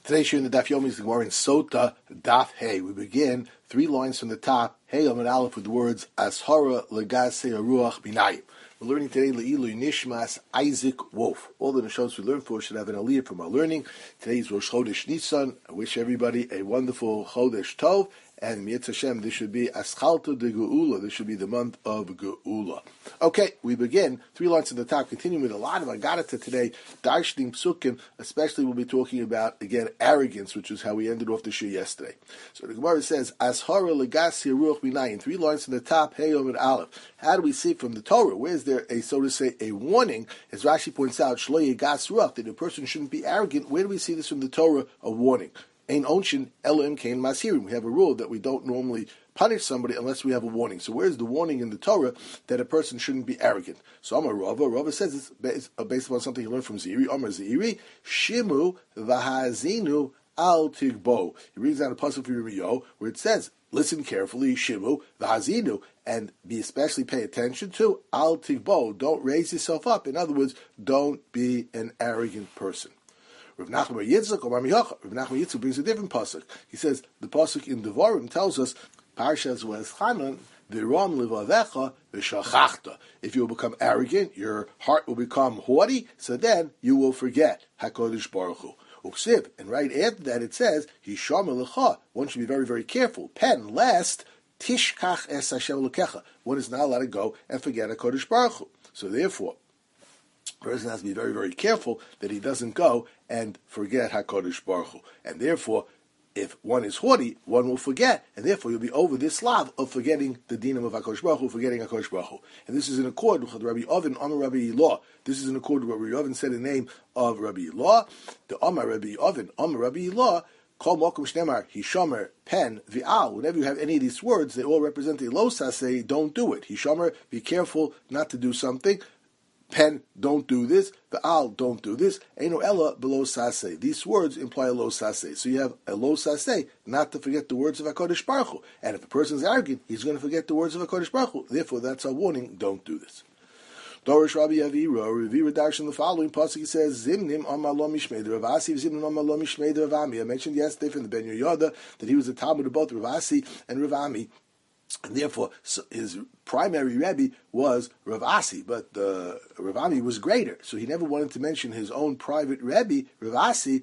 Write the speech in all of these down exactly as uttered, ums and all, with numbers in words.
Today's shir in the Daf Yomi is the Gemara in Sota Daf Hey. We begin three lines from the top, Hey Amud Aleph, with the words Ashara Legasei Ruach Binayim. We're learning today Le'ilu Nishmas Isaac Wolf. All the Nishos we learn for should have an aliyah from our learning. Today is Rosh Chodesh Nisan. I wish everybody a wonderful Chodesh Tov. And Mietz Hashem, this should be Aschalta de Geula. This should be the month of Geula. Okay, we begin. Three lines at the top, continuing with a lot of Agadata today. Darshning Psukim, especially we'll be talking about, again, arrogance, which is how we ended off the shir yesterday. So the Gemara says, Ashara Legasi Ruach Minayin. Three lines at the top, Hey Yom and Aleph. How do we see from the Torah? Where is there a, so to say, a warning? As Rashi points out, Shlo Yegas Ruach, that a person shouldn't be arrogant. Where do we see this from the Torah? A warning. Ein onshin elohim kain masirim. We have a rule that we don't normally punish somebody unless we have a warning. So where's the warning in the Torah that a person shouldn't be arrogant? So Amar Rava, Rava says it's based, uh, based upon something he learned from Ziri. Amar Ziri, Shimu v'hazinu al tigbo. He reads out a pasuk from Yirmiyahu where it says, listen carefully, Shimu v'hazinu, and be especially pay attention to al tigbo. Don't raise yourself up. In other words, don't be an arrogant person. Rav Nachman Yitzchak or Mamiyacha. Rav Nachman Yitzchak brings a different pasuk. He says the pasuk in Devarim tells us Parshas V'eschanan v'ram levavecha v'shachachta. If you will become arrogant, your heart will become haughty. So then you will forget Hakadosh Baruch Hu. Uksiv, and right after that it says Hishama lecha. One should be very very careful. Pen lest tishkach es Hashem lekecha. One is not allowed to go and forget Hakadosh Baruch Hu. So therefore, a person has to be very, very careful that he doesn't go and forget HaKadosh Baruch Hu. And therefore, if one is haughty, one will forget, and therefore you'll be over this slav of forgetting the dinam of HaKadosh Baruch Hu, forgetting HaKadosh Baruch Hu. And this is in accord with Rabbi Oven, Amar Rabbi Yilah. This is in accord with what Rabbi Oven said in the name of Rabbi Yilah. The Amar Rabbi Oven, Amar Rabbi Yilah, Kol Mokum Shnemar, Hishomer, Pen, Vi'al. Whenever you have any of these words, they all represent a lo saseh, don't do it. Hishomer, be careful not to do something. Pen, don't do this. Ve'al, don't do this. Eino ella below saseh. These words imply a lo saseh. So you have a lo saseh, not to forget the words of HaKadosh Baruch Hu. And if a person is arrogant, he's going to forget the words of HaKadosh Baruch Hu. Therefore, that's our warning. Don't do this. Dorish Rabbi Avira, Avira Darshan, the following pasuk, he says, Zimnim Amar Lo Mishmei Rav Asi, Zimnim Amar Lo Mishmei Rav Ami. I mentioned yesterday from the Ben Yehoyada that he was a Talmud of both Rav Asi and Rav Ami. And therefore, so his primary Rebbe was Rav Asi, but uh, Rav Ami was greater. So he never wanted to mention his own private Rebbe, Rav Asi,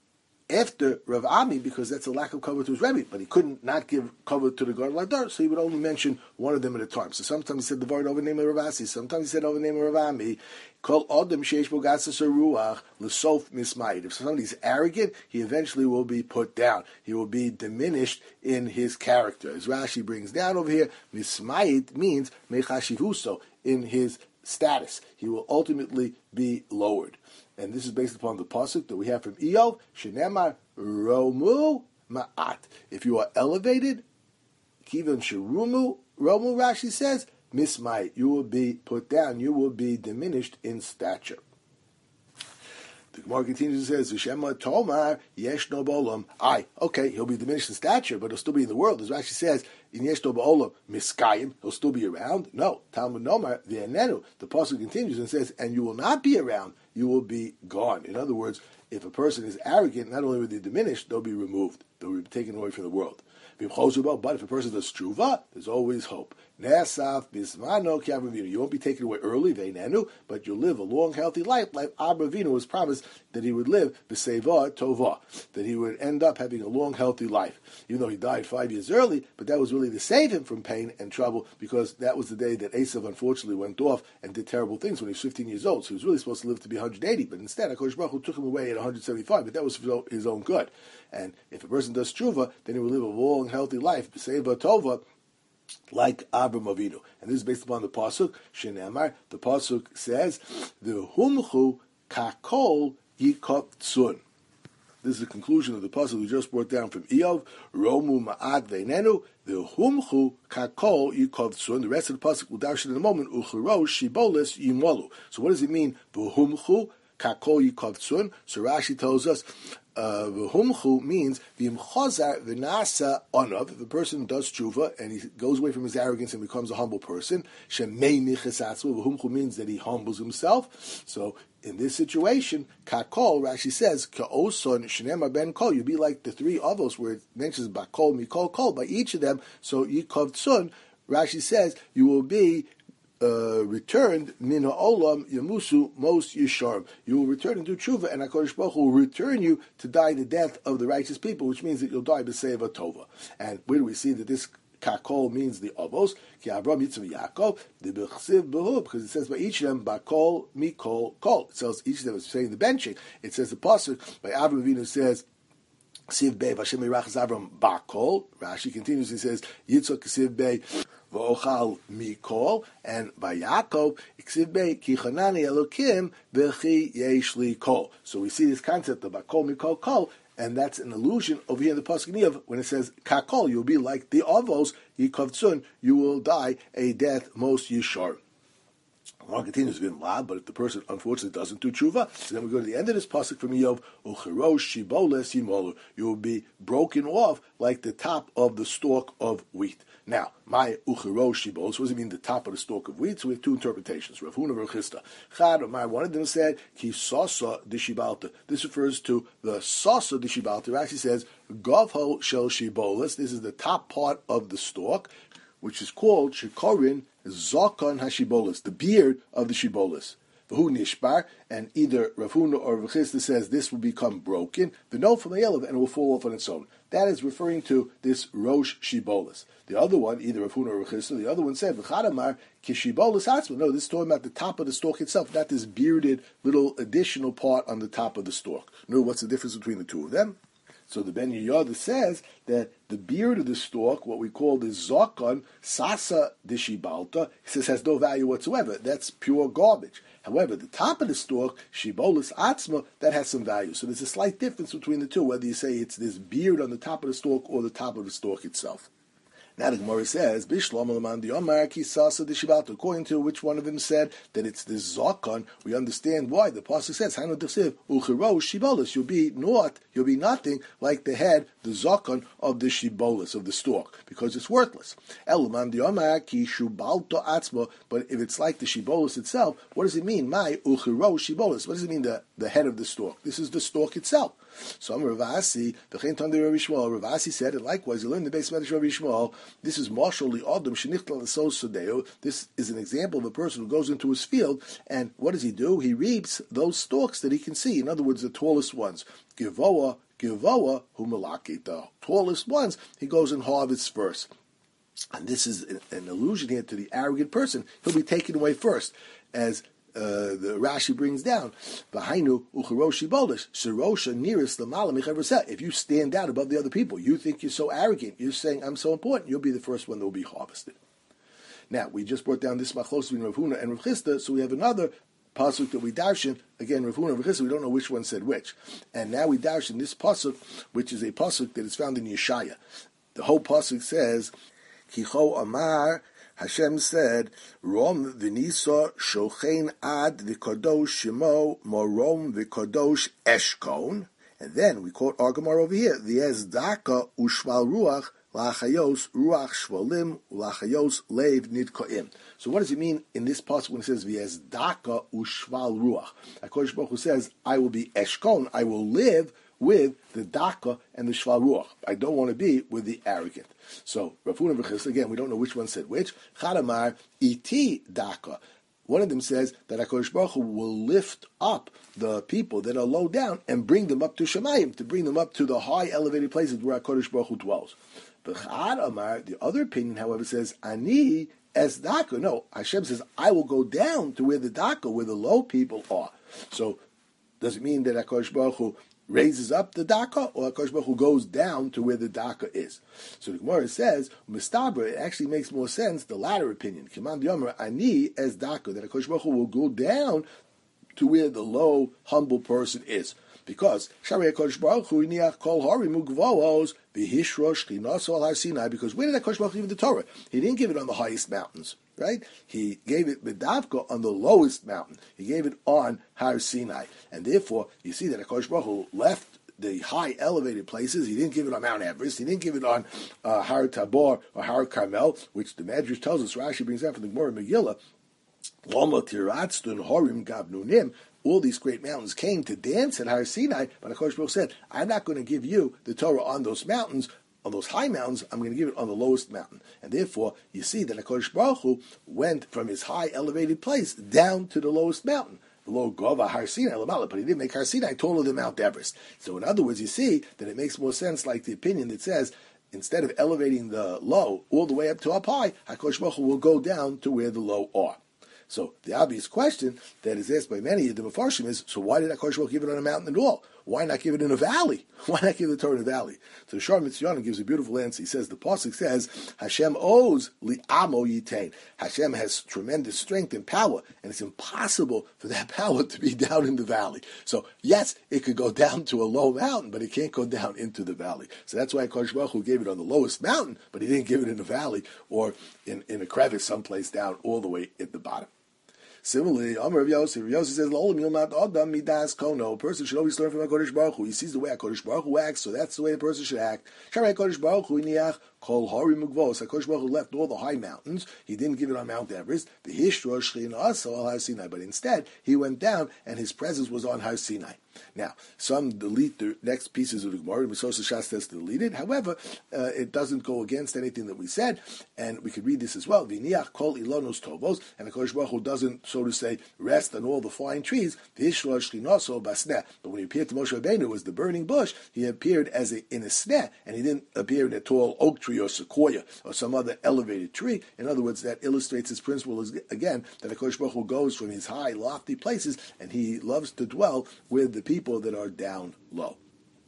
after Rav Ami, because that's a lack of cover to his Rebbe. But he couldn't not give cover to the Gadol Hador, so he would only mention one of them at a time. So sometimes he said the word over the name of Rav Asi, sometimes he said over the name of Rav Ami. Kol Adam Sheish Bo Gatzas Ruach L'Sof Mismayid. If somebody's arrogant, he eventually will be put down. He will be diminished in his character. As Rashi brings down over here, Mismayid means Mechashivuso, in his status. He will ultimately be lowered. And this is based upon the pasuk that we have from Iyov, Shenemar Romu Ma'at. If you are elevated, Kivan Sherumu, Romu, Rashi says, Mismai, you will be put down, you will be diminished in stature. The Gemara continues and says, V'shema Tomar Yesh No B'olam. Aye, okay, he'll be diminished in stature, but he'll still be in the world. As Rashi says, in Yesh No B'olam Miskayim, he'll still be around. No, Talmud Nomar V'enenu. The pasuk continues and says, and you will not be around, you will be gone. In other words, if a person is arrogant, not only will they diminish, they'll be removed. They'll be taken away from the world. But if a person does tshuva, there's always hope. You won't be taken away early, but you'll live a long, healthy life, like Abraham was promised that he would live b'seva tova, that he would end up having a long, healthy life. Even though he died five years early, but that was really to save him from pain and trouble, because that was the day that Esav unfortunately went off and did terrible things when he was fifteen years old. So he was really supposed to live to be one hundred eighty, but instead, HaKadosh Baruch Hu took him away at one hundred seventy-five, but that was for his own good. And if a person does tshuva, then he will live a long, healthy life, b'seva tova, like Abraham Avinu. And this is based upon the pasuk Shenemar. The pasuk says, "The humchu kakol yikotsun." This is the conclusion of the pasuk we just brought down from Iyov. Romu ma'at veinenu. The humchu kakol yikotsun. The rest of the pasuk will darshan in a moment. Uchirosh shiboles yimolu. So what does it mean? The humchu Kakol Yikavtsun. So Rashi tells us, uh, V'humchu means v'imchazar v'nasa onav. If the person does tshuva and he goes away from his arrogance and becomes a humble person, shemei nichesatzvu. V'humchu means that he humbles himself. So in this situation, kakol, Rashi says, ka'oson shenema ben kol. You'll be like the three avos where it mentions bakol, mikol, kol. By each of them, so yikavtsun, Rashi says, you will be Uh, returned min ha'olam yamusu most yisharm. You will return into tshuva, and HaKadosh Baruch Hu will return you to die the death of the righteous people, which means that you'll die b'seiva tova. And where do we see that this kakol means the avos? Ki Avraham, Yitzchak, Yaakov, the bechsiv behu, because it says by each of them bakol mikol kol. It says each of them is saying the benching. It says the pasuk by Avraham Avinu says, Siv Bey, Vashem Mirachas Avram Bakol. Rashi continues, he says, Yitzchak Siv Bey, V'ochal Mikol, and by Yaakov, Siv Bey, Ki Chanani Elokim, V'chi Yesh Li Kol. So we see this concept of Bakol, Mikol, Kol, and that's an allusion over here in the Pasuk Niyav, when it says, Kakol, you'll be like the Avos, Yikavtsun, you will die a death most yishar. Well, it continues to be loud, but if the person unfortunately doesn't do tshuva, so then we go to the end of this pasuk from Yov, Uchirosh shiboles yimolu. You will be broken off like the top of the stalk of wheat. Now, my uchirosh shiboles, what does it mean, the top of the stalk of wheat? So we have two interpretations. Rav Huna Rav Chisda. Chad Omar, one of them said, Ki sasa dishibalta. This refers to the sasa dishibalta. It actually says, Govho shel shiboles. This is the top part of the stalk, which is called shikorin Zokon Hashibolis, the beard of the Shibolis. V'hu nishbar, and either Rav Huna or Rav Chisda says this will become broken, the no from the Elav, and it will fall off on its own. That is referring to this Rosh Shibolis. The other one, either Rav Huna or Rav Chisda, the other one said, V'chadamar kishibolis hatzma. No, this is talking about the top of the stalk itself, not this bearded little additional part on the top of the stalk. No, what's the difference between the two of them? So the Ben Yehoyada says that the beard of the stalk, what we call the zokon, sasa dishibalta, he says has no value whatsoever. That's pure garbage. However, the top of the stalk, shibolus atzma, that has some value. So there's a slight difference between the two, whether you say it's this beard on the top of the stalk or the top of the stalk itself. Now the Gemara says, Bishlam Alaman the Omar Kisasa Dishibalta. According to which one of them said that it's the Zakon, we understand why. The pasuk says, Hanu Desiv, Uchirosh Shibolus. You'll be not, you'll be nothing like the head, the Zakon of the Shibolus, of the stalk, because it's worthless. Elaman the Omar Kishubalta Atzma. But if it's like the Shibolus itself, what does it mean? My Uchirosh Shibolus. What does it mean, the, the head of the stalk? This is the stalk itself. So Ravasi, the Chen Tandi Rav Yishmael, Ravasi said, and likewise, you learn the base Medrash Rav Yishmael. This is Marshal Li Adam Shenichtal L'Sos Sodeo. This is an example of a person who goes into his field, and what does he do? He reaps those stalks that he can see. In other words, the tallest ones. Givoa, Givoa, Humalaki, the tallest ones. He goes and harvests first. And this is an, an allusion here to the arrogant person. He'll be taken away first, as Uh, the Rashi brings down, V'hainu uchiroshi bolish, Sirosha nearest the malam michavraseh. If you stand out above the other people, you think you're so arrogant, you're saying, I'm so important, you'll be the first one that will be harvested. Now, we just brought down this machlos between Rav Huna and Rav Chisda, so we have another pasuk that we darshan, again, Rav Huna and Rav Chisda, we don't know which one said which. And now we darshan this pasuk, which is a pasuk that is found in Yeshaya. The whole pasuk says, Kicho Amar, Hashem said, Rom v'nisa shochein ad v'kadosh shemo morom v'kadosh eshkon. And then we quote our Gemara over here, V'ez daka ushval ruach lachayos ruach shvalim lachayos lev nidkoim. So what does it mean in this passage when it says V'ez daka ushval ruach? HaKadosh Baruch Hu says, I will be eshkon, I will live with the daka and the shval ruach. I don't want to be with the arrogant. So Rav Huna Rav Chisda, again, we don't know which one said which. Chadamar iti daka. One of them says that HaKadosh Baruch Hu will lift up the people that are low down and bring them up to Shemayim, to bring them up to the high elevated places where HaKadosh Baruch Hu dwells. But Chadamar, the other opinion, however, says ani es daka. No, Hashem says, I will go down to where the daka, where the low people are. So does it mean that HaKadosh Baruch Hu raises up the daka, or HaKadosh Baruch Hu goes down to where the daka is? So the Gemara says, Mistabra, it actually makes more sense, the latter opinion. Kiman Yomer, ani es daka, that HaKadosh Baruch Hu will go down to where the low, humble person is. Because Shari HaKadosh Baruch Hu iniach kol harim ugvavos v'hishrosh chinaso al har Sinai. Because where did HaKadosh Baruch Hu give the Torah? He didn't give it on the highest mountains. right? He gave it B'davka on the lowest mountain. He gave it on Har Sinai. And therefore, you see that HaKadosh Baruch Hu left the high elevated places. He didn't give it on Mount Everest. He didn't give it on uh, Har Tabor or Har Carmel, which the Medrash tells us, Rashi brings out from the Gemara Megillah, Lama Tiratztun Horim Gabnunim, all these great mountains came to dance at Har Sinai, but HaKadosh Baruch Hu said, I'm not going to give you the Torah on those mountains, on those high mountains, I'm going to give it on the lowest mountain. And therefore, you see that HaKadosh Baruch Hu went from his high elevated place down to the lowest mountain. Below Gova Har Sinai Lamala, but he didn't make Har Sinai taller than Mount Everest. So in other words, you see that it makes more sense like the opinion that says, instead of elevating the low all the way up to up high, HaKadosh Baruch Hu will go down to where the low are. So the obvious question that is asked by many of the Mefarshim is, so why did HaKadosh Baruch Hu give it on a mountain at all? Why not give it in a valley? Why not give the Torah in a valley? So the Shar Mitzvah gives a beautiful answer. He says, the Pasuk says, Hashem owes li'amo yitain. Hashem has tremendous strength and power, and it's impossible for that power to be down in the valley. So yes, it could go down to a low mountain, but it can't go down into the valley. So that's why HaKadosh Baruch Hu gave it on the lowest mountain, but he didn't give it in a valley or in, in a crevice someplace down all the way at the bottom. Similarly, Amar Rav Yossi, Rav Yossi says, "L'olam yilmad adam midas kono." A person should always learn from HaKadosh Baruch Hu. He sees the way HaKadosh Baruch Hu acts, so that's the way the person should act. Sharei HaKadosh Baruch Hu iniach kol hari mugvos. HaKadosh Baruch Hu left all the high mountains. He didn't give it on Mount Everest. The Hishra Shechina also al Har Sinai, but instead he went down and his presence was on Har Sinai. Now, some delete the next pieces of the Gemara. Misos Shas says to delete it. However, uh, it doesn't go against anything that we said, and we could read this as well. V'niach kol ilonos tovos, and HaKadosh Baruch Hu doesn't, so to say, rest on all the fine trees. V'hishra Shechina basneh. But when he appeared to Moshe Rabbeinu as the burning bush, he appeared as a, in a sneh, and he didn't appear in a tall oak tree or sequoia or some other elevated tree. In other words, that illustrates his principle is, again, that HaKadosh Baruch Hu goes from his high, lofty places, and he loves to dwell with the people that are down low.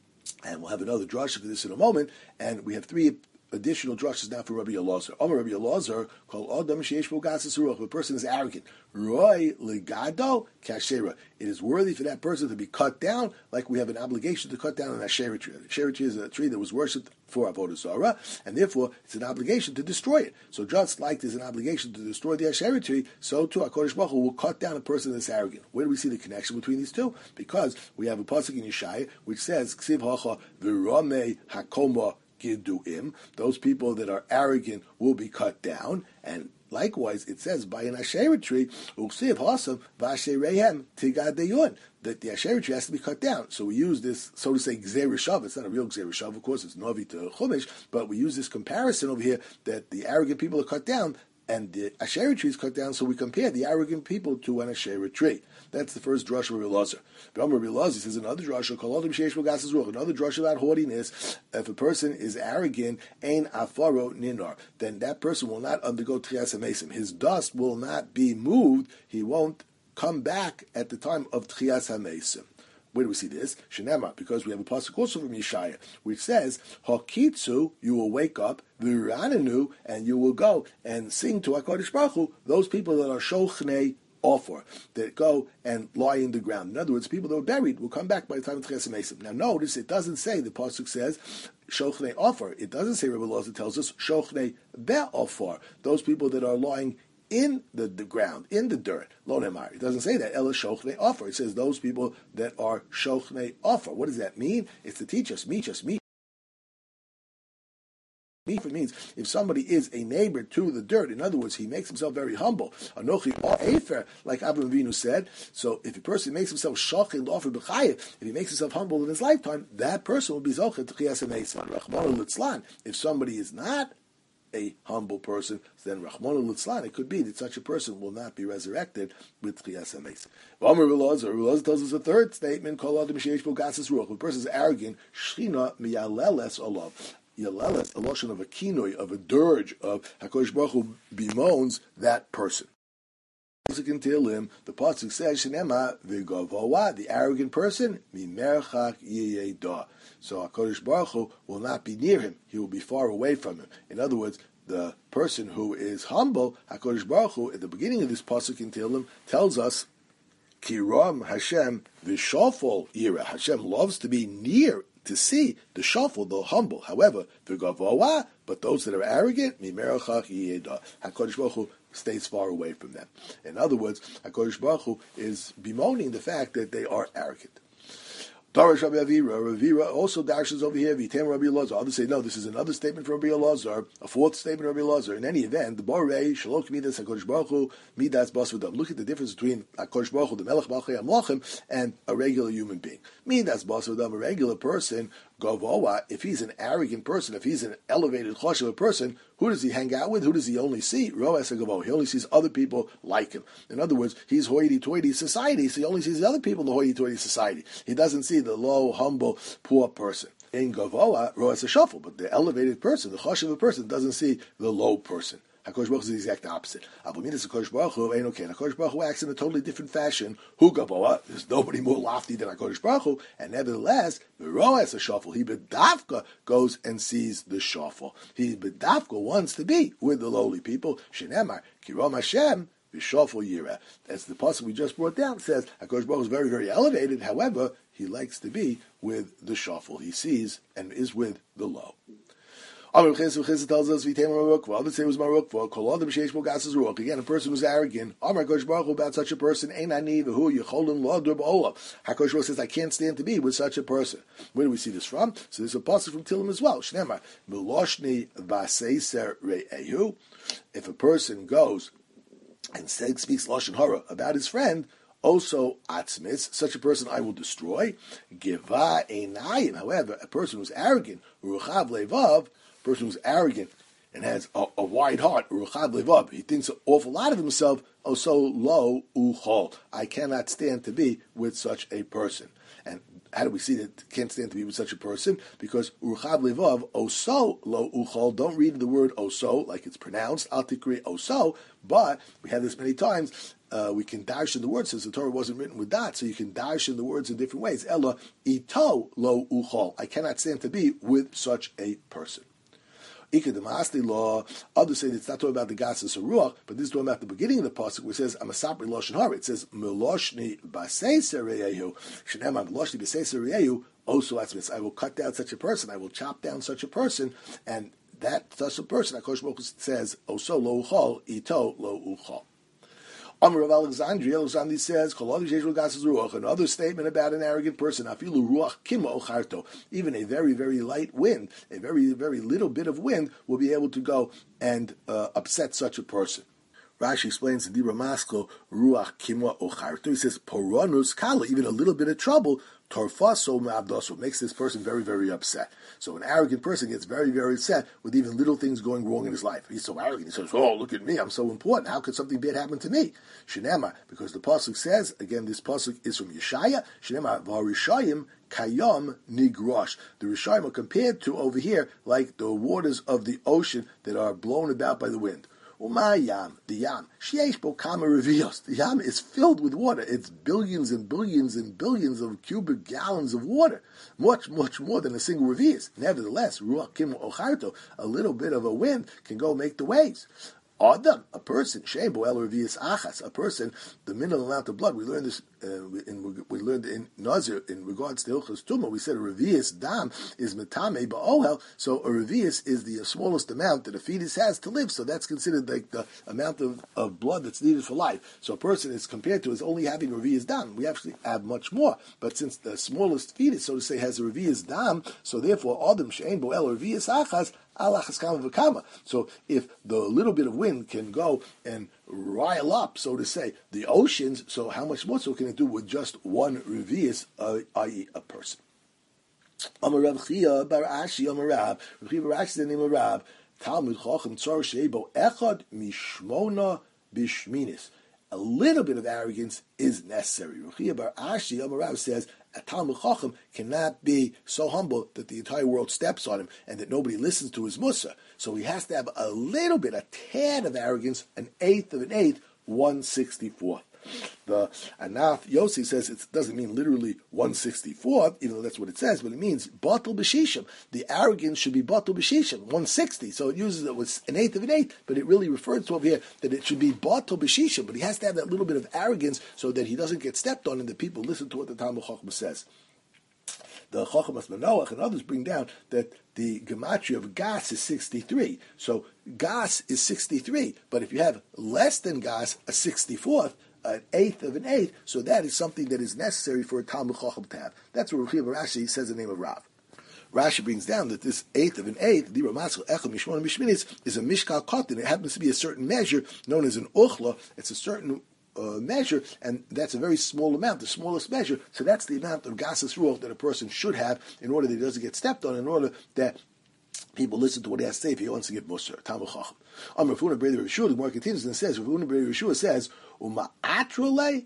And we'll have another drasha for this in a moment, and we have three additional drushes now for Rabbi Elazar. Amar Rabbi Elazar, called Adam Sheish Bo Gasas Ruach. If a person is arrogant, Roy Legado Kashera. It is worthy for that person to be cut down, like we have an obligation to cut down an Asherah tree. An Asherah tree is a tree that was worshipped for Avodah Zarah, and therefore it's an obligation to destroy it. So just like there's an obligation to destroy the Asherah tree, so too HaKadosh Baruch Hu will cut down a person that's arrogant. Where do we see the connection between these two? Because we have a pasuk in Yeshaya which says, Ksiv Hacha V'Ramei Hakoma Giduim, those people that are arrogant will be cut down, and likewise it says by an Asherah tree, Uksiv Hasam V'Asherehem Tigadeyun, that the Asherah tree has to be cut down. So we use this, so to say, Gzei Rishav. It's not a real Gzei Rishav, of course, it's Novi to Chumash, but we use this comparison over here that the arrogant people are cut down and the Asherah tree is cut down, so we compare the arrogant people to an Asherah tree. That's the first drush of Rabbi Elazar. But Rabbi Elazar says another drush, called Adam Sheish Bo Gasas Ruach, another drush about haughtiness. If a person is arrogant, ein afaro ninar, then that person will not undergo Tchias HaMesim. His dust will not be moved. He won't come back at the time of Tchias HaMesim. Where do we see this? Shenema, because we have a pasuk also from Yeshaya, which says, Hakitzu, you will wake up, V'ranenu, and you will go and sing to HaKadosh Baruch Hu, those people that are shochnei offer, that go and lie in the ground. In other words, people that were buried will come back by the time of Tchias HaMesim. Now notice, it doesn't say, the pasuk says, shochnei offer. It doesn't say, Rabbi Elazar tells us, shochnei be'ofar, those people that are lying in the, the ground, in the dirt. Lo nemar. It doesn't say that. Ela shochnei offer. It says those people that are shochnei offer. What does that mean? It's to teach us, meet us, meet. It means if somebody is a neighbor to the dirt, in other words, he makes himself very humble. Anochi Efer, like Abraham Avinu said. So if a person makes himself shochin offer b'chayev, if he makes himself humble in his lifetime, that person will be zochet tchias hamesim. Rachmana litzlan. If somebody is not a humble person, then Rachmana litzlan, it could be that such a person will not be resurrected with tchias hamesim. Amar Elazar, Elazar tells us a third statement called Adam Sheish Bo Gasas Ruach. If a person is arrogant, Shechina miyaleles olav. Yaleles, a lotion of a kinoi, of a dirge, of HaKadosh Baruch Hu bemoans that person. The pasuk says, "Shenema v'gavoa," the arrogant person, mimerchak yiyedah. So HaKadosh Baruch Hu will not be near him; he will be far away from him. In other words, the person who is humble, HaKadosh Baruch Hu, at the beginning of this pasuk in Tehillim, tells us, "Kiram Hashem v'shofol ira." Hashem loves to be near to see the shafel, the humble. However, the gavoa, but those that are arrogant, mimerachach yeda. HaKadosh Baruch Hu stays far away from them. In other words, HaKadosh Baruch Hu is bemoaning the fact that they are arrogant. Darash Rabbi Avira, Ravira also dashes over here. Vitem Rabbi Elazar. Others say no. This is another statement from Rabbi Elazar, a fourth statement from Rabbi Elazar. In any event, the Borei Shalok Midas Hakadosh Baruch Hu Midas Basvadam. Look at the difference between Hakadosh Baruch Hu, the Melech Malchei Amlachim, and a regular human being. Midas Basvadam, a regular person. Gavoa, if he's an arrogant person, if he's an elevated choshev person, who does he hang out with? Who does he only see? Roas Gavoa. He only sees other people like him. In other words, he's hoity-toity society, so he only sees the other people in the hoity-toity society. He doesn't see the low, humble, poor person. In Gavoa, Roas Shuffle, but the elevated person, the choshev person, doesn't see the low person. HaKadosh Baruch Hu is the exact opposite. Abominas HaKadosh Baruch Hu ain't okay. HaKadosh Baruch Hu acts in a totally different fashion. Hu Gavoa, there's nobody more lofty than HaKadosh Baruch Hu, and nevertheless, V'roes HaShafel, he bedavka goes and sees the shafel. He bedavka wants to be with the lowly people. Shenemar, Kirom Hashem, V'shafel Yireh. That's the pasuk we just brought down. It says HaKadosh Baruch Hu is very, very elevated. However, he likes to be with the shafel. He sees and is with the low. Other tells us others say it was Marukva. Kol adam sheish bo gasas ruach. Again, a person who's arrogant. Amar Hakadosh Baruch Hu about such a person. Ein ani v'hu yecholin lo dur ba'olam. Hakadosh Baruch Hu says, I can't stand to be with such a person. Where do we see this from? So there's a passage from Tillim as well. Shneimar miloshni v'aseiser re'ehu. If a person goes and speaks lashon hara about his friend, also atzmis, such a person I will destroy. Giva einayim. However, a person who's arrogant, ruchav levav, person who's arrogant and has a, a wide heart, ruchav levav, he thinks an awful lot of himself, oh so low uchol. I cannot stand to be with such a person. And how do we see that can't stand to be with such a person? Because ruchav levav, oh so lo uchol, don't read the word oh so like it's pronounced, al tikri oh so, but we have this many times. Uh, we can dash in the words since the Torah wasn't written with that, so you can dash in the words in different ways. Ella ito lo uchol. I cannot stand to be with such a person. Ikadamasti law. Others say that it's not talking about the gasas ruach, but this is talking about the beginning of the pasuk, where it says Amasapri loshen hara. It says Meloshni basei sereyehu. Shenema Meloshni basei sereyehu. Also, that's I will cut down such a person. I will chop down such a person, and that such a person, HaKadosh Baruch Hu says, Oso lo uchol, ito lo uchol. Amar of Alexandria, Alexandria says, another statement about an arrogant person, even a very, very light wind, a very, very little bit of wind will be able to go and uh, upset such a person. Rashi explains in Dibra Masko, Ruach Kimwa Ocharto. He says, Poronus Kala, even a little bit of trouble, Torfaso Ma'abdoso, makes this person very, very upset. So an arrogant person gets very, very upset with even little things going wrong in his life. He's so arrogant. He says, oh, look at me, I'm so important. How could something bad happen to me? Shinema, because the pasuk says, again, this pasuk is from Yeshaya, Shinema, V'harishayim Kayom Nigrosh. The Rishayim are compared to over here like the waters of the ocean that are blown about by the wind. Umayam, the Yam, Sheish bo kama revios. The Yam is filled with water. It's billions and billions and billions of cubic gallons of water. Much, much more than a single revius. Nevertheless, Ruach Kim Ocharto, a little bit of a wind can go make the waves. Adam, a person, Shebo El Revius Achas, a person, the minimal amount of blood. We learned this. Uh, in, we learned in Nazir in regards to Hilchos Tumah. We said a Revius Dam is Metame Ba'ohel. So a Revius is the smallest amount that a fetus has to live. So that's considered like the amount of, of blood that's needed for life. So a person is compared to is only having a Revius Dam. We actually have much more. But since the smallest fetus, so to say, has a Revius Dam, so therefore Adam Shein Bo El Revius Achas. So if the little bit of wind can go and rile up, so to say, the oceans, so how much more so can it do with just one revius, uh, that is a person? Amar Rav Chia bar Ashi Amar Rav, Rav Chia bar Ashi is the name of Rav, Talmud Chacham Tzor Sheibo Echad Mishmona Bishminis. A little bit of arrogance is necessary. Rav Chia bar Ashi Amar Rav says, a Talmud Chacham cannot be so humble that the entire world steps on him and that nobody listens to his mussar. So he has to have a little bit, a tad of arrogance, an eighth of an eighth, one sixty-fourth. The Anath Yossi says it doesn't mean literally one sixty-fourth, even though that's what it says, but it means batul b'shishim. The arrogance should be batul b'shishim, one sixty. So it uses it with an eighth of an eighth, but it really refers to over here that it should be batul b'shishim. But he has to have that little bit of arrogance so that he doesn't get stepped on and the people listen to what the Talmud Chacham says. The Chochamas Manoach and others bring down that the gematria of gas is sixty-three. So gas is sixty-three, but if you have less than gas, a sixty-fourth, an eighth of an eighth, so that is something that is necessary for a Talmud Chacham to have. That's what Rashi says the name of Rav. Rashi brings down that this eighth of an eighth, the Ramatzal Echel Mishmon Mishminis, is a Mishkal Kotin. It happens to be a certain measure known as an Uchla. It's a certain uh, measure, and that's a very small amount, the smallest measure. So that's the amount of Gasas Ruach that a person should have in order that he doesn't get stepped on, in order that people listen to what he has to say if he wants to give Musar. Talmud Chacham. Am Rav Huna Brei Yeshua, the more continues and says, Rav Huna Brei Yeshua says, Uma Atrole,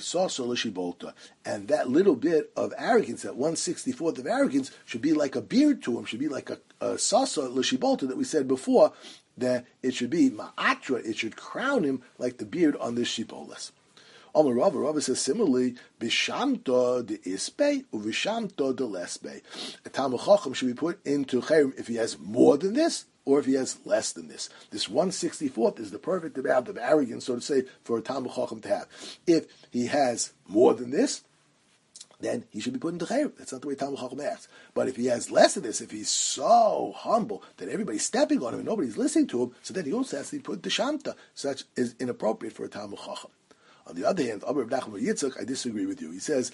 and that little bit of arrogance, that one sixty-fourth of arrogance, should be like a beard to him, should be like a, a sasa l'shibolta that we said before, that it should be ma'atra, it should crown him like the beard on this shibolas. Amar Rava, Rava says similarly, bishamto de ispe uvishamto de lespe. A Talmud Chacham should be put into chayrim if he has more than this, or if he has less than this. This one sixty-fourth is the perfect amount of arrogance, so to say, for a Talmud Chacham to have. If he has more than this, then he should be put into chayrim. That's not the way Talmud Chacham acts. But if he has less than this, if he's so humble that everybody's stepping on him and nobody's listening to him, so then he also has to be put into shamta. Such is inappropriate for a Talmud Chacham. On the other hand, Amar Rav Nachman bar Yitzchak, I disagree with you. He says,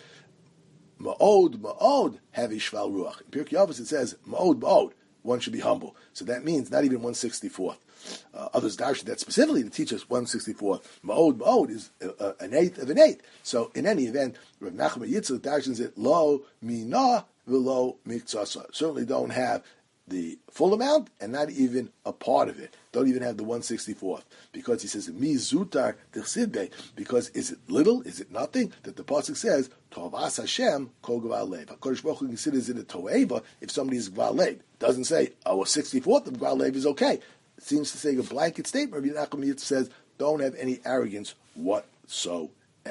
Ma'od, Ma'od, Havi Shval Ruach. In Pirkei Avos it says, Ma'od, Ma'od. One should be humble. So that means not even one sixty-fourth. Uh, others darshan that specifically to teach us one sixty-fourth. Ma'od, Ma'od is uh, uh, an eighth of an eighth. So in any event, Rav Nachman bar Yitzchak darshans it, Lo Mina V'lo Miktsasa. Certainly don't have the full amount and not even a part of it. Don't even have the one sixty-fourth. Because he says, Mi Zutar T'chsidbe. Because is it little? Is it nothing? That the pasuk says, Tovas Hashem Kol Gval Lev. HaKadosh Baruch Hu considers it a Toeva if somebody is Gval Lev. Doesn't say, oh, a sixty-fourth of Gval Lev is okay. It seems to say a blanket statement. Rabbi Nachman Yitzchak says, don't have any arrogance whatsoever.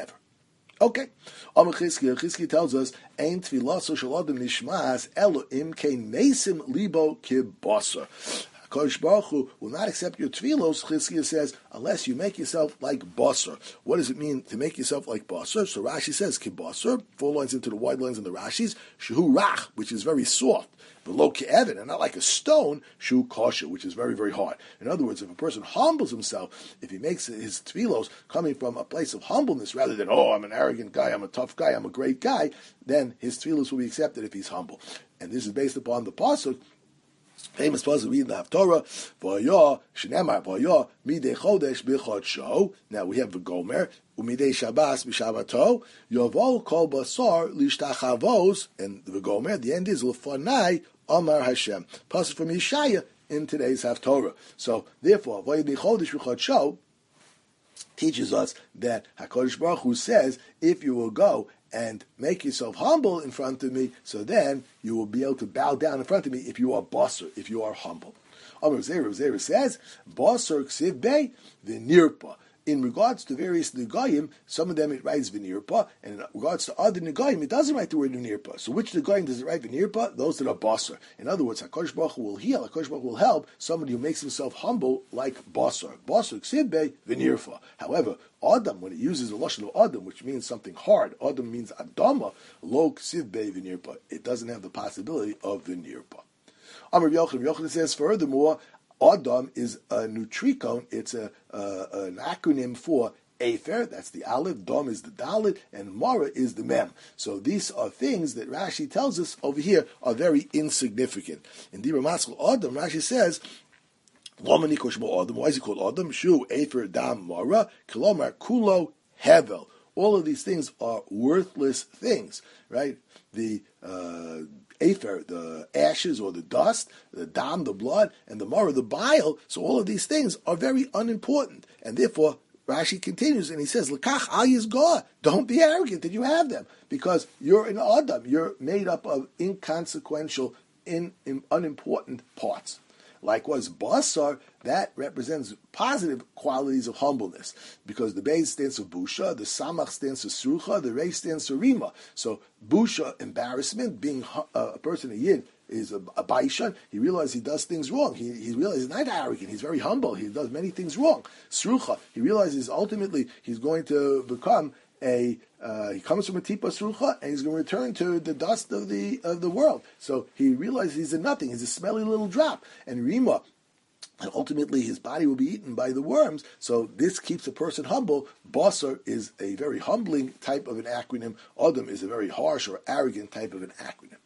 Okay. Amar Chizkiya, Chizkiya tells us, Ein tfilaso shel adam nishmas elo im kein mesim libo kibasar. HaKadosh Baruch Hu will not accept your tefillos, Chizkiya says, unless you make yourself like basar. What does it mean to make yourself like basar? So Rashi says, kibasar, four lines into the wide lines in the Rashis, shehu rach, which is very soft, below ke'evin, and not like a stone, shu kosher, which is very, very hard. In other words, if a person humbles himself, if he makes his tefillos coming from a place of humbleness, rather than, oh, I'm an arrogant guy, I'm a tough guy, I'm a great guy, then his tefillos will be accepted if he's humble. And this is based upon the pasuk, famous pasuk we read in the Haftorah, V'ayah, Shnemar, V'ayah, Midei Chodesh B'chod Sho. Now we have the Gomer, Umidei Shabbos B'Shabbato, Yovol Kol Basar Lishtachavos, and the Gomer, the end is L'fanai Amar Hashem. Pasuk from Yeshaya in today's Haftorah. So therefore, V'ayah Chodesh B'chod Sho teaches us that HaKadosh Baruch Hu says, if you will go and make yourself humble in front of me, so then you will be able to bow down in front of me if you are basar, if you are humble. Amar Zera, Zera says, basar ksiv bei v'nirpa. In regards to various Negayim, some of them it writes Vinirpa, and in regards to other Negayim, it doesn't write the word Vinirpa. So which Negayim does it write Vinirpa? Those that are Basar. In other words, HaKadosh Baruch Hu will heal, HaKadosh Baruch Hu will help somebody who makes himself humble like Basar. Basar, Ksibbe, Vinirpa. However, Adam, when it uses the Lashon of Adam, which means something hard, Adam means Adama, Lo Ksibbe Vinirpa. It doesn't have the possibility of Vinirpa. Amar Yochanan, Yochanan says, furthermore, Adam is a nutricon. It's a uh, an acronym for Afer. That's the Aleph. Dom is the Dalet, and Mara is the Mem. So these are things that Rashi tells us over here are very insignificant. In Dibur Maskal Adam, Rashi says, why is he called Adam? Shu Afer Dam Mara Kilomar Kulo Hevel. All of these things are worthless things, right? The uh, Afer, the ashes or the dust, the dam, the blood, and the mara, the bile. So all of these things are very unimportant. And therefore, Rashi continues and he says, L'kach al yizgah. Don't be arrogant that you have them. Because you're an Adam. You're made up of inconsequential, in, in unimportant parts. Likewise, basar, that represents positive qualities of humbleness. Because the Beis stands for busha, the samach stands for srucha, the reis stands for rima. So busha, embarrassment, being a person, a yid, is a, a baishan. He realizes he does things wrong. He, he realizes he's not arrogant. He's very humble. He does many things wrong. Srucha, he realizes ultimately he's going to become a uh, he comes from a tipa srucha, and he's going to return to the dust of the of the world. So he realizes he's a nothing. He's a smelly little drop. And Rima, and ultimately his body will be eaten by the worms. So this keeps a person humble. Basar is a very humbling type of an acronym. Adam is a very harsh or arrogant type of an acronym.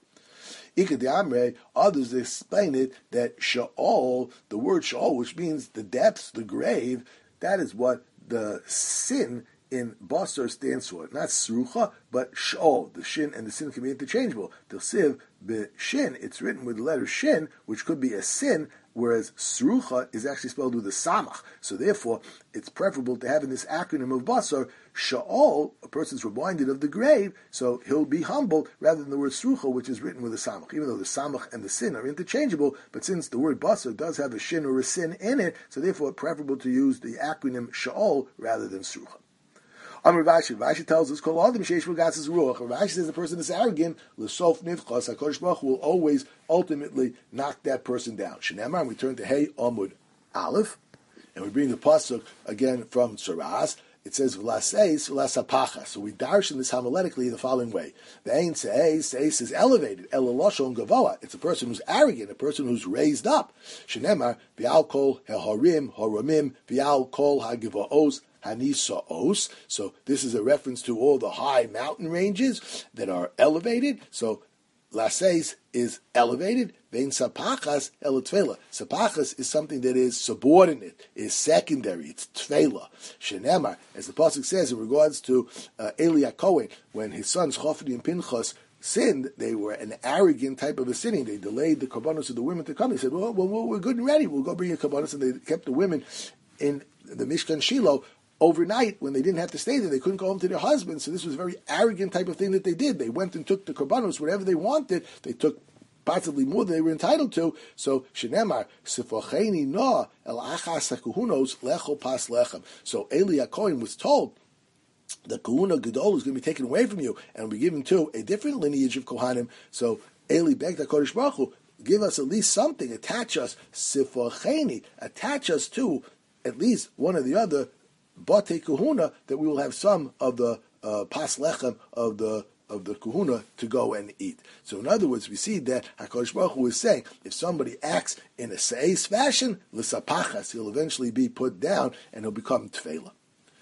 Ikad others explain it that Sha'ol, the word Sha'ol, which means the depths, the grave, that is what the sin in Basar stands for. Not Srucha, but Sha'ol. The Shin and the Sin can be interchangeable. The Siv, the Shin, it's written with the letter Shin, which could be a sin, whereas Srucha is actually spelled with a Samach. So therefore, it's preferable to have in this acronym of Basar, Sha'ol, a person's reminded of the grave, so he'll be humble, rather than the word Srucha, which is written with a Samach. Even though the Samach and the Sin are interchangeable, but since the word Basar does have a Shin or a Sin in it, so therefore it's preferable to use the acronym Sha'ol rather than Srucha. Amar Rashi, Rashi tells us, "Kol adam sheish v'gatzes ruach." Rashi says the person is arrogant. L'sof nivchas. HaKadosh Baruch Hu will always ultimately knock that person down. Shnei we turn to Hey Amud Aleph, and we bring the pasuk again from Tzoras. It says v'laseis v'lasapachas. So we darshan this homiletically in the following way: the ein seis, seis is elevated. El loshon gavoa. It's a person who's arrogant, a person who's raised up. Shnemar v'al kol harim haramim v'al kol hagavoos. Hanisaos. So this is a reference to all the high mountain ranges that are elevated. So Laseis is elevated. Vein sapachas el tvela. Sapachas is something that is subordinate, is secondary. It's tvela. Shenemar, as the pasuk says in regards to uh, Eli HaKohen, when his sons Chofni and Pinchas sinned, they were an arrogant type of a sinning. They delayed the korbanos of the women to come. They said, well, well, we're good and ready. We'll go bring a korbanos. And they kept the women in the Mishkan Shiloh overnight, when they didn't have to stay there. They couldn't go home to their husbands. So this was a very arrogant type of thing that they did. They went and took the korbanos, whatever they wanted. They took possibly more than they were entitled to. So Shenemar, Sifocheni no el achas hakuhunos lecho pas lechem. So Eli HaKohen was told, the kahuna gadol is going to be taken away from you and will be given to a different lineage of kohanim. So Eli begged HaKadosh Baruch Hu, give us at least something, attach us, Sifocheni, attach us to at least one or the other Bate Kahuna, that we will have some of the uh, pas lechem of the of the kahuna to go and eat. So in other words, we see that HaKadosh Baruch Hu is saying, if somebody acts in a seis fashion, l'sapachas, he'll eventually be put down and he'll become tefela.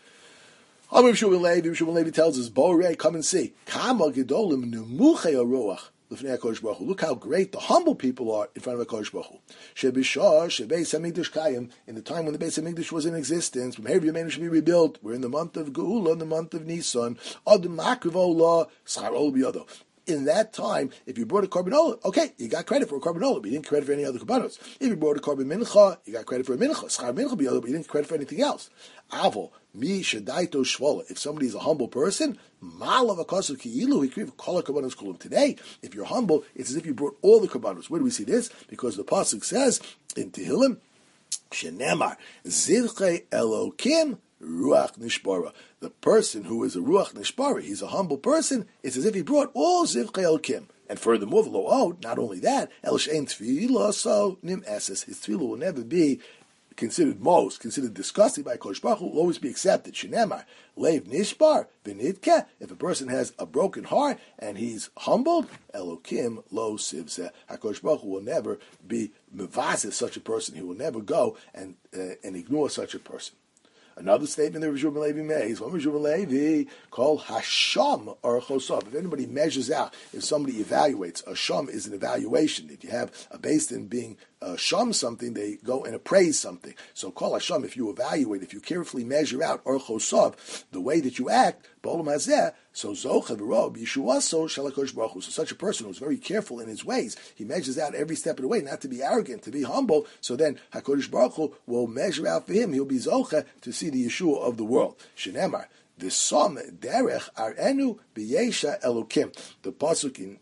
Amar Shmuel Levi, Shmuel Levi tells us, Borei, come and see. Kama gedolim numuchei aruach. Look how great the humble people are in front of HaKadosh Baruch Hu. Shebishah, Shebeis HaMikdash Kayim, in the time when the Beis HaMikdash was in existence, from Heir Yameinu should be rebuilt. We're in the month of Geula, in the month of Nisan. Adam Makrivo La, Schar Ol B'Yado. In that time, if you brought a carbanola, okay, you got credit for a carbanola, but you didn't credit for any other carbonos. If you brought a carbon mincha, you got credit for a mincha. Schar mincha b'yado, but you didn't credit for anything else. Avo, mi shadaito shvola. If somebody is a humble person, malav akasu ki'ilu hikriv kol carbonos kulum. Today, if you're humble, it's as if you brought all the carbonos. Where do we see this? Because the pasuk says in Tehillim, shenemar zivchei elokim Ruach Nishbara. The person who is a Ruach Nishbara, he's a humble person, it's as if he brought all Zivchei Elkim. And furthermore, the oh, not only that, El Shein Tefillah, so Nim Eses, his Tefillah will never be considered most, considered disgusting by Kodesh Baruch Hu, will always be accepted. Shenemar, Leiv Nishbar, V'nidke, if a person has a broken heart and he's humbled, Elokim Lo Sivzeh. HaKadosh Baruch Hu will never be Mevazeh such a person. He will never go and, uh, and ignore such a person. Another statement that Rishon Levi makes, when Rishon Levi called Hasham or Chosov. If anybody measures out, if somebody evaluates, a Sham is an evaluation. If you have a based in being uh, Sham something, they go and appraise something. So call Hasham, if you evaluate, if you carefully measure out, or Chosov, the way that you act, B'olam Hazeh, so Zoch V'rob Yeshuaso Shalakosh Baruch Hu. So such a person who's very careful in his ways, he measures out every step of the way, not to be arrogant, to be humble. So then HaKadosh Baruch Hu will measure out for him. He'll be Zocha to see the Yeshua of the world. Shenemar, the Som Derech Arenu B'Yesha Elokim. The pasuk in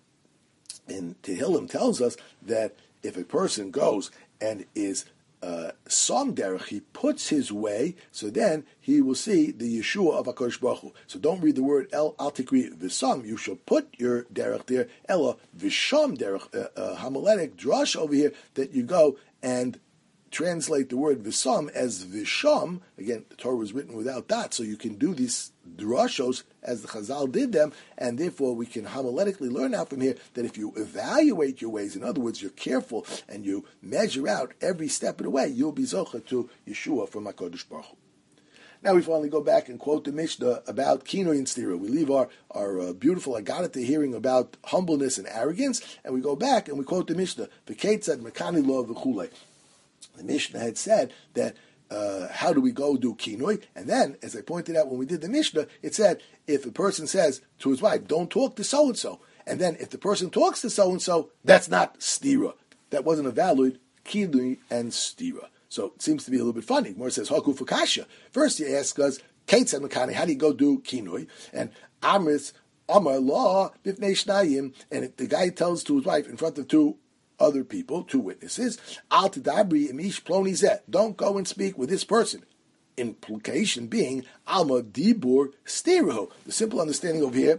in Tehillim tells us that if a person goes and is Uh, Som derech, he puts his way, so then he will see the Yeshua of HaKadosh Baruch Hu. So don't read the word El Altikri V'Som, you shall put your derech there, Ella V'Sham derech, uh, uh, homiletic drush over here, that you go and translate the word visam as visham. Again, the Torah was written without that, so you can do these drashos as the Chazal did them, and therefore we can homiletically learn out from here that if you evaluate your ways, in other words, you're careful and you measure out every step of the way, you'll be zocha to Yeshua from HaKadosh Baruch Hu. Now we finally go back and quote the Mishnah about kinoi and stira. We leave our, our uh, beautiful Agadata hearing about humbleness and arrogance, and we go back and we quote the Mishnah, V'keitzad mekani lo v'chulei. The Mishnah had said that uh, how do we go do kinoi? And then, as I pointed out when we did the Mishnah, it said if a person says to his wife, don't talk to so-and-so, and then if the person talks to so-and-so, that's not stira. That wasn't a valid kinoi and stira. So it seems to be a little bit funny. More says, Haku Fakasha. First he asks us, Kate said Makani, how do you go do kinoi? And Amris, Amar Law, Bifnei Shnayim, and the guy tells to his wife in front of two other people, two witnesses, Al Tadabri Imish Ploni Zeh, don't go and speak with this person. Implication being, Alma Dibur Stiraho. The simple understanding over here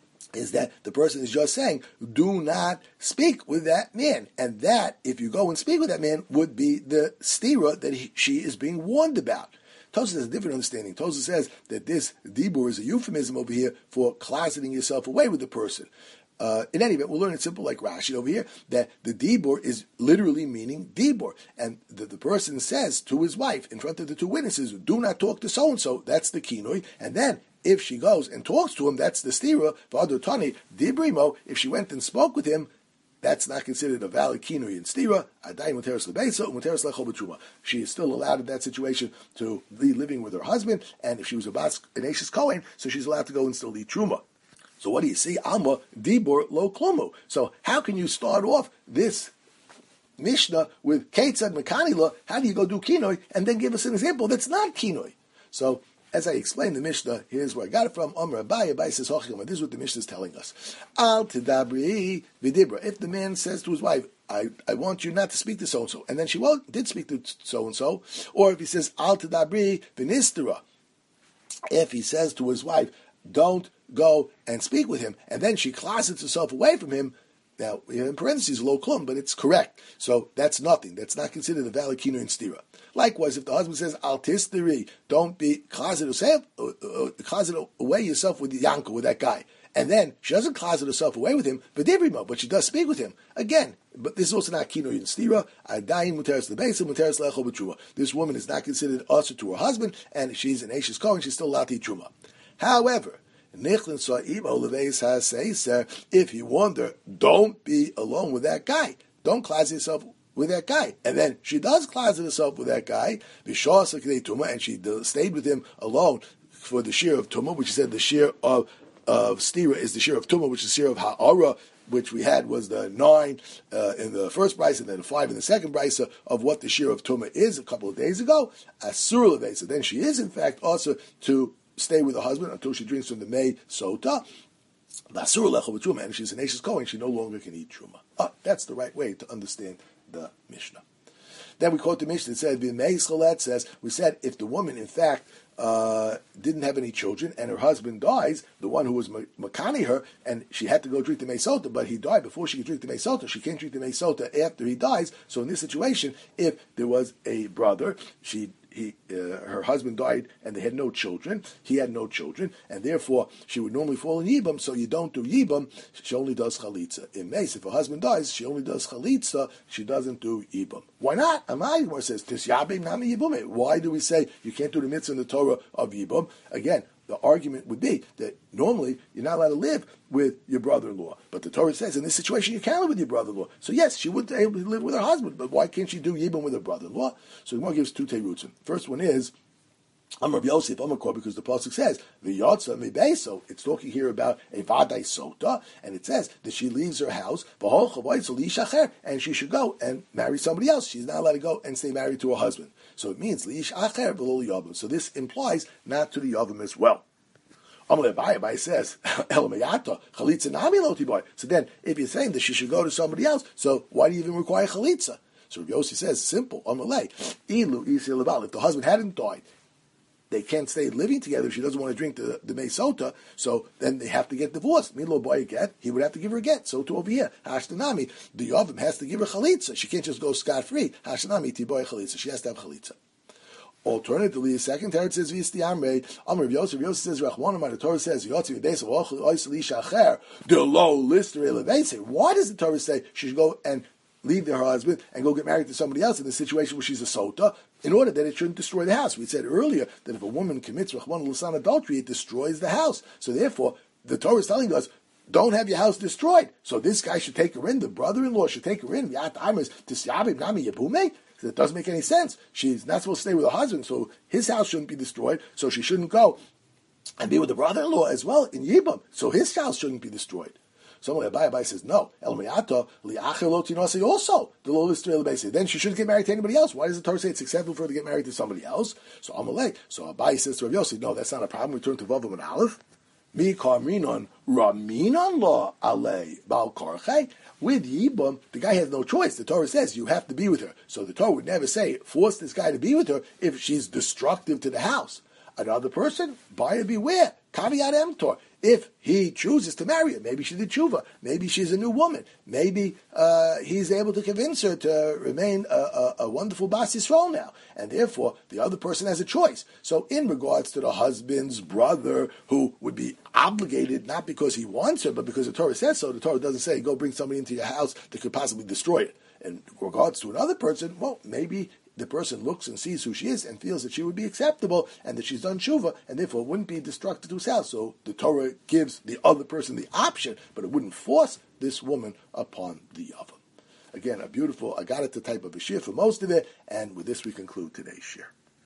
is that the person is just saying, do not speak with that man. And that, if you go and speak with that man, would be the stira that he, she is being warned about. Tosas has a different understanding. Tosas says that this dibur is a euphemism over here for closeting yourself away with the person. Uh, in any event, we'll learn it simple like Rashi over here, that the dibur is literally meaning dibur. And the, the person says to his wife, in front of the two witnesses, do not talk to so-and-so, that's the kinoi. And then, if she goes and talks to him, that's the stira. V'adu tani dibrimo. If she went and spoke with him, that's not considered a valid kinui and stira. Adai muteris lebeisa, muteris lechol b'truma. She is still allowed in that situation to be living with her husband, and if she was a bas an Ashes Kohen, so she's allowed to go and still eat truma. So what do you see? Alma dibur lo klumu. So how can you start off this Mishnah with Keitzad Mekanila? How do you go do kinoi and then give us an example that's not kinoi? So, as I explained the Mishnah, here's where I got it from. Amr Abai, Abai says, Hochim, this is what the Mishnah is telling us. Al Tidabri Vidibra. If the man says to his wife, I, I want you not to speak to so-and-so, and then she well, did speak to so-and-so, or if he says, Al Tidabri Vinistera, if he says to his wife, don't go and speak with him, and then she closets herself away from him, now, in parentheses, lo klum, but it's correct. So that's nothing. That's not considered a valid kinui and stira. Likewise, if the husband says, al tisteri, don't be closet yourself, uh, uh, closet away yourself with the yanko, with that guy. And then she doesn't closet herself away with him, but divrimo, but she does speak with him. Again, but this is also not kinui and stira. Adayin muteris lebeisa, muteris lechol b'truma. This woman is not considered usher to her husband, and she's an Ashes Kohen, she's still allowed to eat truma. However, if you wonder, don't be alone with that guy. Don't closet yourself with that guy. And then she does closet herself with that guy, and she stayed with him alone for the shear of Tumah, which said the shear of, of Stira is the shear of Tumah, which is the shear of Ha'ara, which we had was the nine uh, in the first brisa and then the five in the second brisa of what the shear of Tumah is a couple of days ago. Asur levesa. Then she is, in fact, also to stay with her husband until she drinks from the May Sota. And she's an Ashes Kohen, she no longer can eat Truma. Ah, that's the right way to understand the Mishnah. Then we quote the Mishnah that says, V'mei Scholet says, we said if the woman, in fact, uh, didn't have any children and her husband dies, the one who was makani her, and she had to go drink the Mei Sota, but he died before she could drink the Mei Sota, she can't drink the Mei Sota after he dies. So in this situation, if there was a brother, she He, uh, her husband died and they had no children. He had no children, and therefore she would normally fall in yibam. So you don't do yibam. She only does chalitza. In Mace, if her husband dies, she only does chalitza. She doesn't do yibam. Why not? Amai says tis yabim nami yibum. Why do we say you can't do the mitzvah in the Torah of yibam? Again, the argument would be that normally you're not allowed to live with your brother-in-law. But the Torah says in this situation you can live with your brother-in-law. So yes, she would be able to live with her husband, but why can't she do yibam with her brother-in-law? So the Gemara gives two terutzim. First one is, I'm Rabbi Yosef, I'm a Kor, because the pasuk says, V'yotza mibeso. It's talking here about a vadai sota, and it says that she leaves her house, and she should go and marry somebody else. She's not allowed to go and stay married to her husband. So it means liish acher v'lo yavim. So this implies not to the yavim as well. Amalei Abai says, Elamayata chalitza nami loti boy. So then, if you're saying that she should go to somebody else, so why do you even require chalitza? So Rabbi Yossi says, simple. Amalei ilu isi leval. If the husband hadn't died, they can't stay living together if she doesn't want to drink the, the Meisota, so then they have to get divorced. Milo boy get, he would have to give her a get. So to over here, Hashtanami, the Yavim has to give her chalitza. She can't just go scot-free. Hashtanami, Tiboy chalitza. She has to have chalitza. Alternatively, the second teretz says Visti Amrei. Amr Rav Yosef. Rav Yosef says Rachmanim. The Torah says Yotzi V'Beis V'Ochel Oisel Isha Acher. The low lister elevase. Why does the Torah say she should go and leave her husband and go get married to somebody else in the situation where she's a sota, in order that it shouldn't destroy the house? We said earlier that if a woman commits Rachman Lusan adultery, it destroys the house. So therefore, the Torah is telling us, don't have your house destroyed. So this guy should take her in. The brother-in-law should take her in. Yat Aimas Tisyabim Nami Yabume. It doesn't make any sense. She's not supposed to stay with her husband, so his house shouldn't be destroyed, so she shouldn't go and be with the brother-in-law as well in Yibam, so his house shouldn't be destroyed. Someone Abai Abai says, no. El Me'ata, Li'acher Lo Tinase also, the Lo Lister Basic. Then she shouldn't get married to anybody else. Why does the Torah say it's acceptable for her to get married to somebody else? So Amalek. So Abai says to Rav Yossi, no, that's not a problem. We turn to Vav and Aleph. Mi Karminon, Raminon Lo Ale Bal Korche. With Yibam, the guy has no choice. The Torah says you have to be with her. So the Torah would never say, force this guy to be with her if she's destructive to the house. Another person, buyer beware. Caveat emptor. If he chooses to marry her, maybe she did tshuva, maybe she's a new woman, maybe uh, he's able to convince her to remain a, a, a wonderful Bas Yisrael now, and therefore the other person has a choice. So in regards to the husband's brother, who would be obligated not because he wants her, but because the Torah says so, the Torah doesn't say, go bring somebody into your house that could possibly destroy it. In regards to another person, well, maybe the person looks and sees who she is and feels that she would be acceptable and that she's done tshuva and therefore wouldn't be destructive to his house. So the Torah gives the other person the option, but it wouldn't force this woman upon the other. Again, a beautiful Agadata type of a shir for most of it, and with this we conclude today's shir.